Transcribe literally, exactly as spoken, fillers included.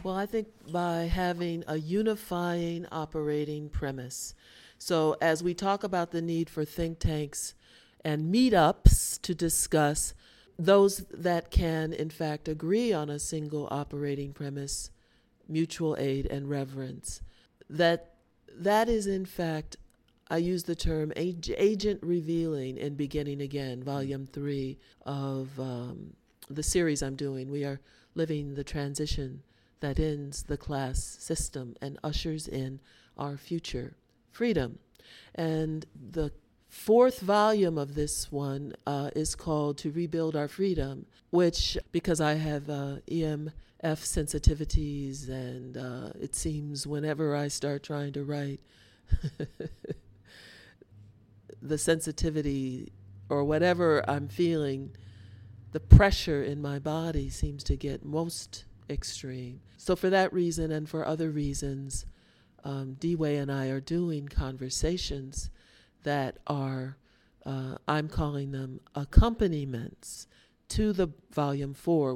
Well, I think by having a unifying operating premise. So, as we talk about the need for think tanks and meetups to discuss those that can, in fact, agree on a single operating premise, mutual aid and reverence, that that is, in fact, I use the term ag- agent revealing in Beginning Again, Volume three of um, the series I'm doing. We are living the transition that ends the class system and ushers in our future freedom. And the fourth volume of this one uh, is called To Rebuild Our Freedom, which, because I have uh, E M F sensitivities, and uh, it seems whenever I start trying to write, the sensitivity or whatever I'm feeling, the pressure in my body seems to get most extreme. So for that reason and for other reasons, um, D-Way and I are doing conversations that are, uh, I'm calling them accompaniments to the volume four.